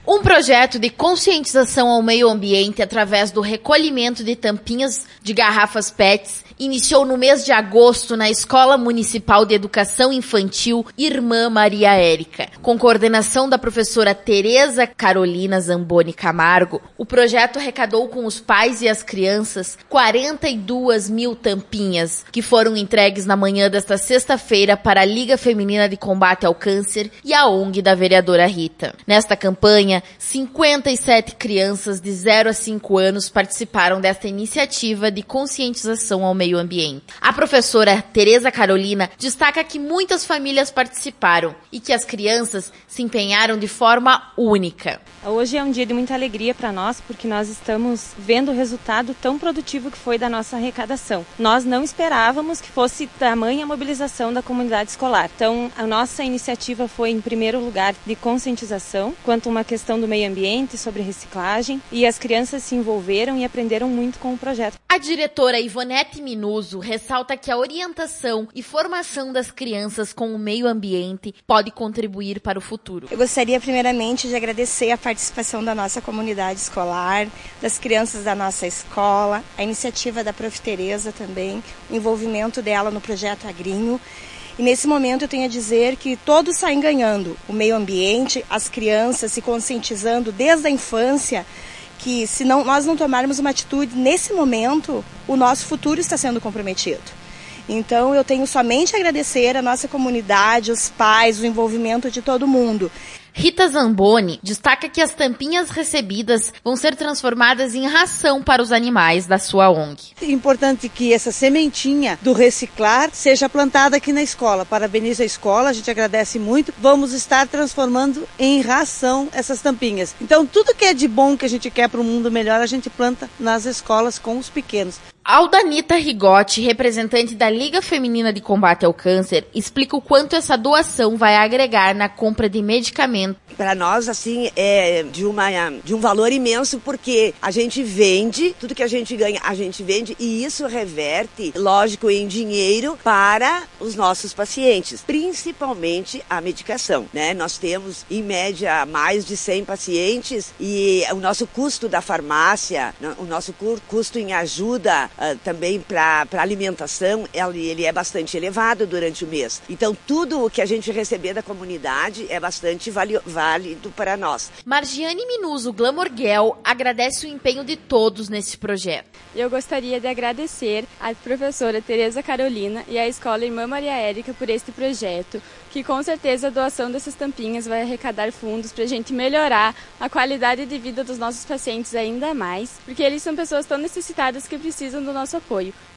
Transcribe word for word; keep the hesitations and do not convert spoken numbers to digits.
Um projeto de conscientização ao meio ambiente através do recolhimento de tampinhas de garrafas P E Ts iniciou no mês de agosto na Escola Municipal de Educação Infantil Irmã Maria Érica. Com coordenação da professora Tereza Carolina Zamboni Camargo, o projeto arrecadou com os pais e as crianças quarenta e duas mil tampinhas, que foram entregues na manhã desta sexta-feira para a Liga Feminina de Combate ao Câncer e a O N G da vereadora Rita. Nesta campanha, cinquenta e sete crianças de zero a cinco anos participaram desta iniciativa de conscientização ao meio ambiente. A professora Tereza Carolina destaca que muitas famílias participaram e que as crianças se empenharam de forma única. Hoje é um dia de muita alegria para nós, porque nós estamos vendo o resultado tão produtivo que foi da nossa arrecadação. Nós não esperávamos que fosse tamanha mobilização da comunidade escolar. Então, a nossa iniciativa foi, em primeiro lugar, de conscientização, quanto a uma questão do meio ambiente, sobre reciclagem, e as crianças se envolveram e aprenderam muito com o projeto. A diretora Ivonete Minuso ressalta que a orientação e formação das crianças com o meio ambiente pode contribuir para o futuro. Eu gostaria primeiramente de agradecer a participação da nossa comunidade escolar, das crianças da nossa escola, a iniciativa da Prof Tereza também, o envolvimento dela no projeto Agrinho. E nesse momento eu tenho a dizer que todos saem ganhando, o meio ambiente, as crianças se conscientizando desde a infância, que se não, nós não tomarmos uma atitude nesse momento, o nosso futuro está sendo comprometido. Então eu tenho somente a agradecer a nossa comunidade, os pais, o envolvimento de todo mundo. Rita Zamboni destaca que as tampinhas recebidas vão ser transformadas em ração para os animais da sua O N G. É importante que essa sementinha do reciclar seja plantada aqui na escola. Parabenizo a escola, a gente agradece muito. Vamos estar transformando em ração essas tampinhas. Então tudo que é de bom que a gente quer para um mundo melhor, a gente planta nas escolas com os pequenos. Aldanita Rigotti, representante da Liga Feminina de Combate ao Câncer, explica o quanto essa doação vai agregar na compra de medicamentos. Para nós, assim, é de, uma, de um valor imenso, porque a gente vende, tudo que a gente ganha, a gente vende, e isso reverte, lógico, em dinheiro para os nossos pacientes, principalmente a medicação, né? Nós temos, em média, mais de cem pacientes e o nosso custo da farmácia, o nosso custo em ajuda Uh, também para alimentação, ele, ele é bastante elevado durante o mês. Então, tudo o que a gente receber da comunidade é bastante vali, válido para nós. Margiane Minuso Glamour Girl agradece o empenho de todos nesse projeto. Eu gostaria de agradecer à professora Tereza Carolina e à Escola Irmã Maria Érica por este projeto, que com certeza a doação dessas tampinhas vai arrecadar fundos para a gente melhorar a qualidade de vida dos nossos pacientes ainda mais, porque eles são pessoas tão necessitadas que precisam do nosso apoio.